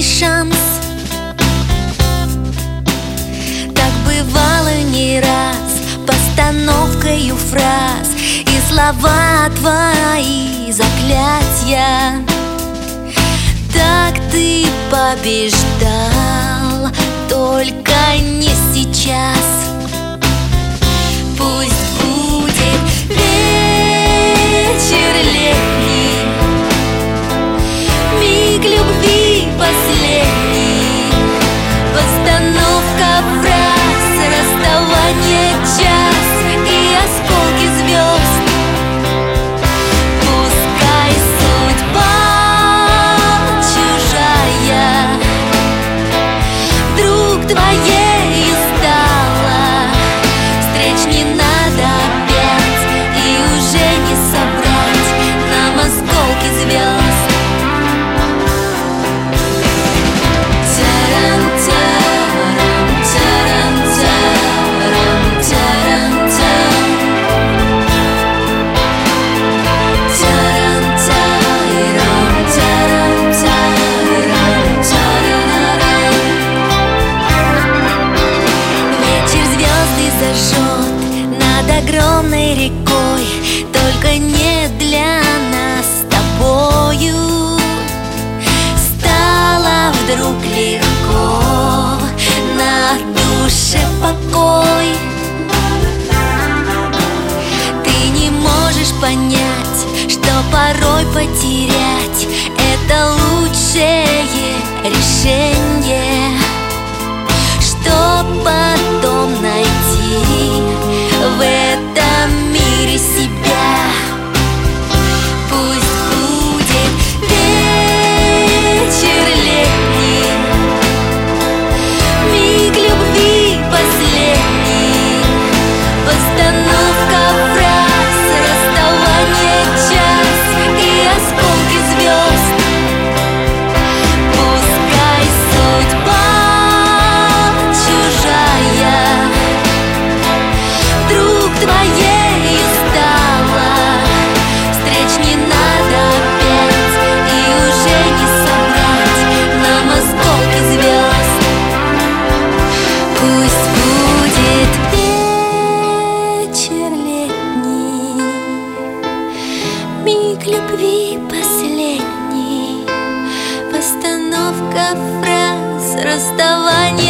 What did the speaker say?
шанс. Так бывало не раз, постановкою фраз и слова твои заклятия. Так ты побеждал, только не сейчас. Пусть будет вечер летний, миг любви последний, постановка фраз, расставание час и осколки звезд. Пускай судьба чужая вдруг твоею стала, встреч не надо опять, и уже не собрать нам осколки звезд. Зажжет над огромной рекой, только не для нас с тобою. Стало вдруг легко, на душе покой. Ты не можешь понять, что порой потерять — это лучшее решение, чтоб потом найти в этом мире себя. Пусть будет вечер летний, миг любви последний, постановка фраз, расставание час и осколки звезд. Пускай судьба твоею стала, встреч не надо опять, и уже не собрать нам осколки звезд. Пусть будет вечер летний, миг любви последний, постановка фраз, расставание